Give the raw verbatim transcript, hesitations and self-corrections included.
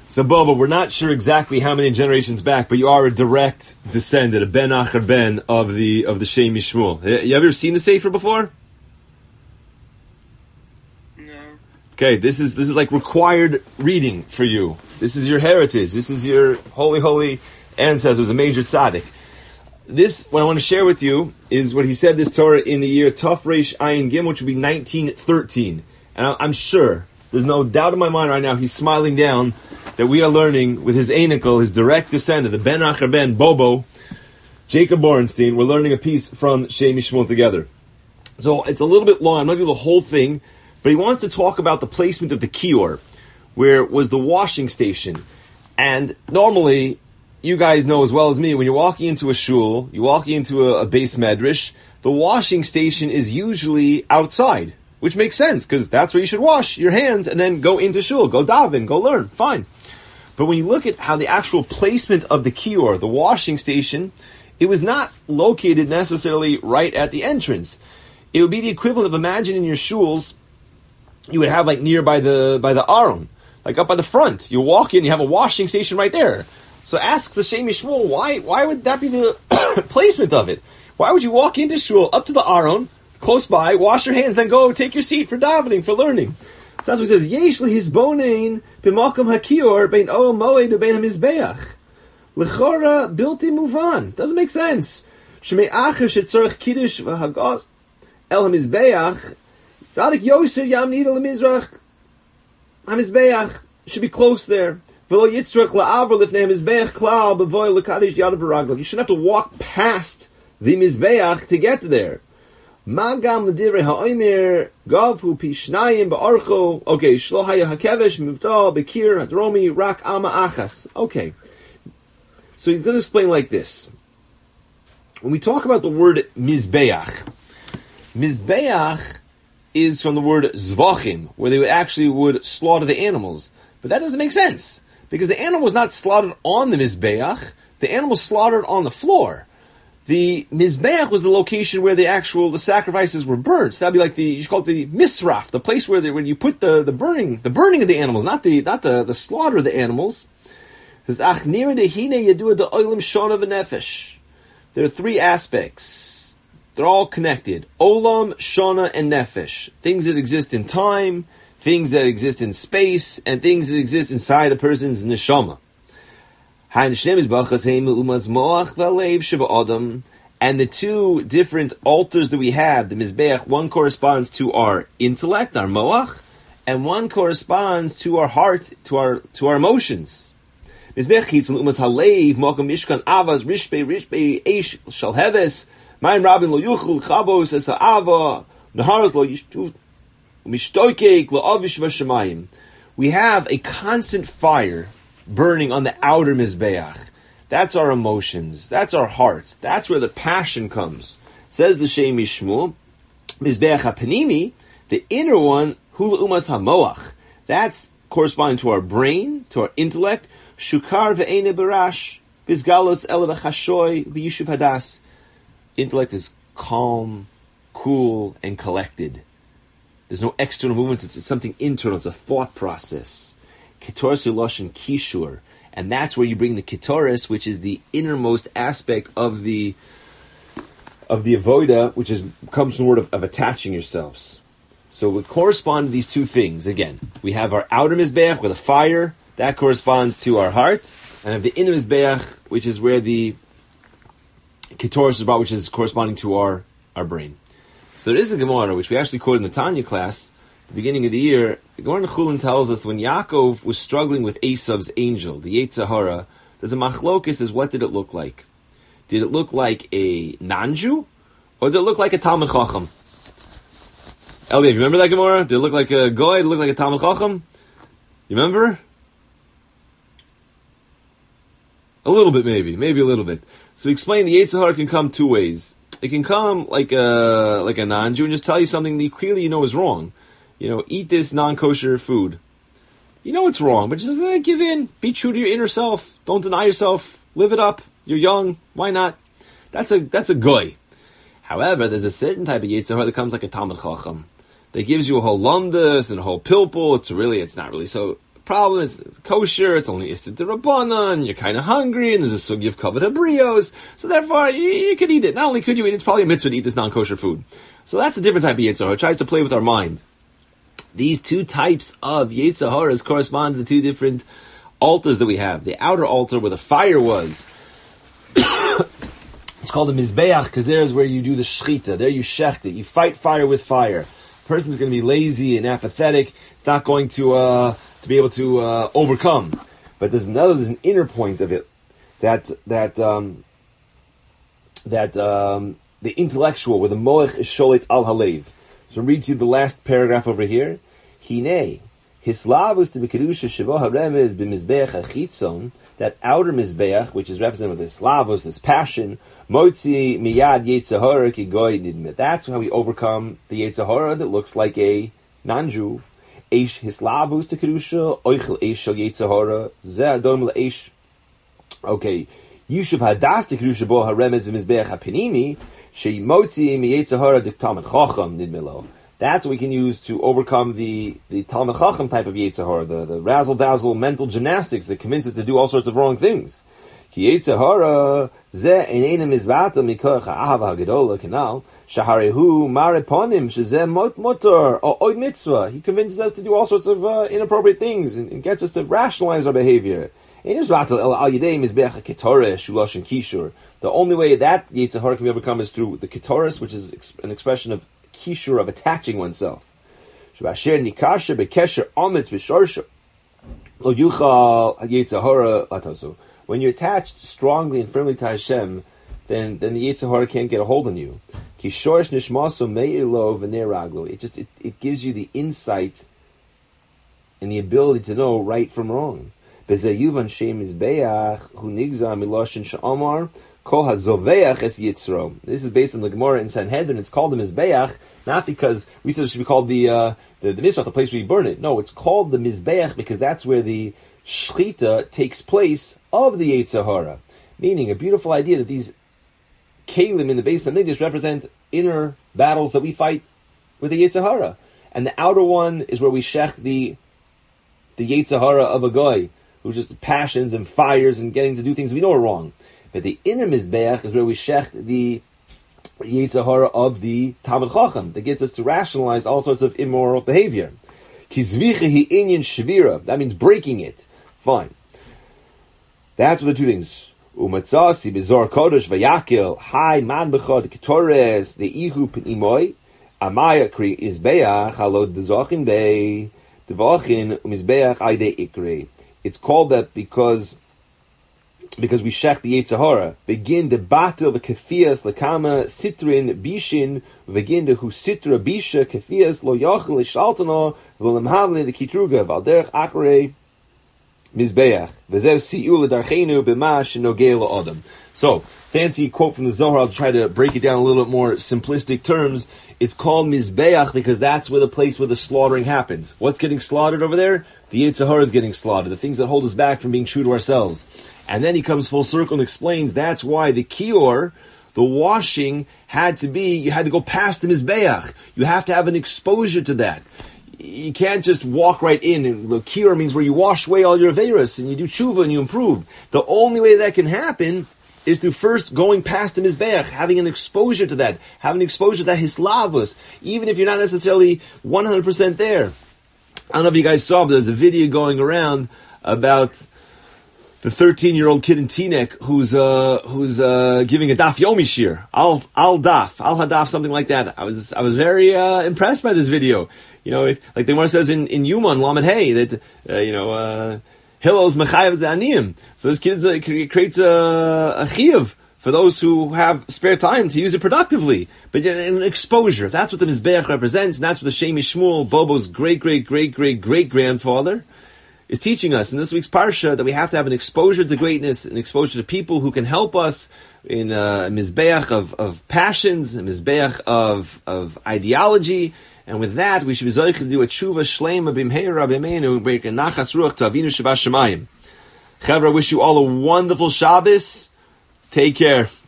So, Boba, we're not sure exactly how many generations back, but you are a direct descendant, a ben achar ben of the of the Shem Yishmuel. You ever seen the Sefer before? No. Okay, this is this is like required reading for you. This is your heritage. This is your holy, holy ancestor, who's a major tzaddik. This, what I want to share with you, is what he said this Torah in the year Tov Reish Ayin Gimel, which would be nineteen thirteen. And I'm sure, there's no doubt in my mind right now, he's smiling down that we are learning with his anical, his direct descendant, the Ben Achar Ben, Bobo, Jacob Borenstein. We're learning a piece from Shem Yishmuel together. So it's a little bit long. I'm not going to do the whole thing, but he wants to talk about the placement of the kior, where was the washing station. And normally, you guys know as well as me, when you're walking into a shul, you're walking into a, a base medrash, the washing station is usually outside, which makes sense, because that's where you should wash your hands and then go into shul, go daven, go learn, fine. But when you look at how the actual placement of the kior, the washing station, it was not located necessarily right at the entrance. It would be the equivalent of, imagine in your shuls, you would have like nearby the by the aron, like up by the front. You walk in, you have a washing station right there. So ask the Shem Yishmuel, why why would that be the placement of it? Why would you walk into shul, up to the aron, close by, wash your hands, then go take your seat for davening, for learning? So that's what he says, Yesh lehizbonein b'malkam hakior bein ol moed u'bein hamizbeach. L'chora bilti muvan. Doesn't make sense. Shemei acher shetzorech kiddush v'hagos el hamizbeach. Tzadik yoser yam nidal lemizrach. Hamizbeach should be close there. V'lo yitzrach la'avr lifnei hamizbeach klal b'voy l'kadish yadav v'ragel. You shouldn't have to walk past the mizbeach to get there. Magam l'divrei ha'omer gavhu pishnayim ba'archo. Okay, shlo haya hakevesh mivdal bekir hadromi rak ama achas. Okay, so he's going to explain like this. When we talk about the word mizbeach, mizbeach is from the word zvachim, where they would actually would slaughter the animals. But that doesn't make sense, because the animal was not slaughtered on the mizbeach. The animal was slaughtered on the floor. The mizbeach was the location where the actual the sacrifices were burned. So that'd be like the you should call it the misraf, the place where they, when you put the, the burning the burning of the animals, not the not the, the slaughter of the animals. There are three aspects. They're all connected. Olam, Shana, and Nefesh. Things that exist in time, things that exist in space, and things that exist inside a person's neshama. And the two different altars that we have, the Mizbeach, one corresponds to our intellect, our moach, and one corresponds to our heart, to our to our emotions. Mizbeach chitzon umas halev, mokum mishkan avas, rishbe, rishbe, eish, shalheves, mayin rabin lo yuchul, chabos, esa ava, naharos lo yishtuv, mishtoikek, lo avish vashamayim. We have a constant fire burning on the outer Mizbeach. That's our emotions. That's our hearts. That's where the passion comes. Says the Shem Yishmuel, Mizbeach HaPanimi, the inner one, Hula Umas HaMoach. That's corresponding to our brain, to our intellect. Shukar ve'ene barash, Bizgalos ele v'chashoy v'yishuv hadas. Intellect is calm, cool, and collected. There's no external movements. It's, it's something internal. It's a thought process. Ketoris Lashon Kishur, and that's where you bring the Ketoris, which is the innermost aspect of the of the avoda, which is comes from the word of, of attaching yourselves. So we correspond to these two things. Again, we have our outer Mizbeach with a fire, that corresponds to our heart, and have the inner Mizbeach, which is where the Ketoris is brought, which is corresponding to our, our brain. So there is a Gemara, which we actually quoted in the Tanya class, the beginning of the year. The Gemara in Chulin tells us when Yaakov was struggling with Esav's angel, the Yetzer Hara, there's a machlokus is what did it look like? Did it look like a non-Jew, or did it look like a Talmud Chacham? Eliyav, you remember that Gemara? Did it look like a Goy? Did it look like a Talmud Chacham? You remember? A little bit, maybe. Maybe a little bit. So we explain the Yetzer Hara can come two ways. It can come like a, like a non-Jew and just tell you something that you clearly you know is wrong. You know, eat this non-kosher food. You know it's wrong, but just eh, give in. Be true to your inner self. Don't deny yourself. Live it up. You're young. Why not? That's a that's a goy. However, there's a certain type of Yetzer Hara that comes like a Talmud Chacham that gives you a whole lumdus and a whole pilpul. It's really, it's not really so problem. It's, it's kosher. It's only Issa D'Rabbanan. You're kind of hungry, and there's a sugi of kavod habrios. So therefore, you, you could eat it. Not only could you eat it, it's probably a mitzvah to eat this non-kosher food. So that's a different type of Yetzer Hara. It tries to play with our mind. These two types of Yetzer Haras correspond to the two different altars that we have. The outer altar where the fire was, it's called the Mizbeach, because there's where you do the shechita. There you shecht it. You fight fire with fire. The person's going to be lazy and apathetic. It's not going to uh, to be able to uh, overcome. But there's another, there's an inner point of it that that um, that um, the intellectual, where the moech is sholit al halev. So read to you the last paragraph over here. Hine hislavus to bekedusha sheva haremez b'mizbeach achitzon. That outer mizbeach, which is represented with this lavos, this passion, motzi miyad Yetzer Hara ki goy nidmet. That's how we overcome the Yetzer Hara that looks like a non-Jew. Eish hislavus to kedusha oichel eish shel Yetzer Hara ze adom leish. Okay, yishuv hadas to kedusha bo haremez b'mizbeach hapinimi she motzi miyetzer hara diktam chacham nidmelo. That's what we can use to overcome the, the Talmud Chacham type of Yetzer Hara, the, the razzle-dazzle mental gymnastics that convinces us to do all sorts of wrong things. Ki Yetzer Hara ze einena mizvata mikoach ha'ahava ha'gedola kanal shaharehu mareponim sheze mot motor or oid mitzvah. He convinces us to do all sorts of uh, inappropriate things and, and gets us to rationalize our behavior. The only way that Yetzer Hara can be overcome is through the ketoris, which is an expression of kishur, of attaching oneself. When you're attached strongly and firmly to Hashem, then then the Yetzer Hara can't get a hold on you. It just it, it gives you the insight and the ability to know right from wrong. This is based on the Gemara in Sanhedrin. It's called the Mizbeach, not because we said it should be called the uh, the, the Mizrach, the place where you burn it. No, it's called the Mizbeach because that's where the Shechita takes place of the Yetzer Hara. Meaning, a beautiful idea that these Kalim in the base of Mikdash represent inner battles that we fight with the Yetzer Hara. And the outer one is where we shech the, the Yetzer Hara of a guy, who's just passions and fires and getting to do things we know are wrong. But the inner Mizbeach is where we shech the Yetzer Hara of the Talmud Chacham that gets us to rationalize all sorts of immoral behavior. Kizvicha hi inyan shvira. That means breaking it. Fine. That's what the two things. Umatzasi bezor kodesh vayakil hai man bechad ketores the ihu penimoy amaya kri izbeach halod dezachin bei devachin umizbeach aide ikre. It's called that because because we shech the Yetzer Hara. Begin the battle of kefias lekama sitrin bishin. Begin the hu sitra bisha kefias lo yachel lishaltano v'lemhavle the kitruga valderch akre mizbeach v'zev si'u ledarchenu b'ma shenogei la'adam. So, fancy quote from the Zohar. I'll try to break it down a little bit more simplistic terms. It's called Mizbeach because that's where the place where the slaughtering happens. What's getting slaughtered over there? The Yetzer Hara is getting slaughtered. The things that hold us back from being true to ourselves. And then he comes full circle and explains that's why the kior, the washing, had to be, you had to go past the Mizbeach. You have to have an exposure to that. You can't just walk right in. And the kior means where you wash away all your averos and you do tshuva and you improve. The only way that can happen is through first going past the Mizbeach, having an exposure to that, having an exposure to that hislavus, even if you're not necessarily one hundred percent there. I don't know if you guys saw, but there's a video going around about the thirteen-year-old kid in Teaneck who's uh, who's uh, giving a daf yomi shir, al al daf, al hadaf, something like that. I was I was very uh, impressed by this video. You know, it, like the Gemara says in in Yuman Lamed Hey that uh, you know. Uh, Hillel's mechayev the aniyim. So this kid uh, creates a, a chiyuv for those who have spare time to use it productively. But an exposure. That's what the Mizbeach represents, and that's what the Shem Shmuel, Bobo's great, great, great, great, great grandfather, is teaching us in this week's parsha that we have to have an exposure to greatness, an exposure to people who can help us in a Mizbeach of, of passions, a Mizbeach of, of ideology. And with that, we should be zoich to do a tshuva shleima b'mheira b'meinu break a nachas ruach to Avinu Sheba Shemayim. Chevra, wish you all a wonderful Shabbos. Take care.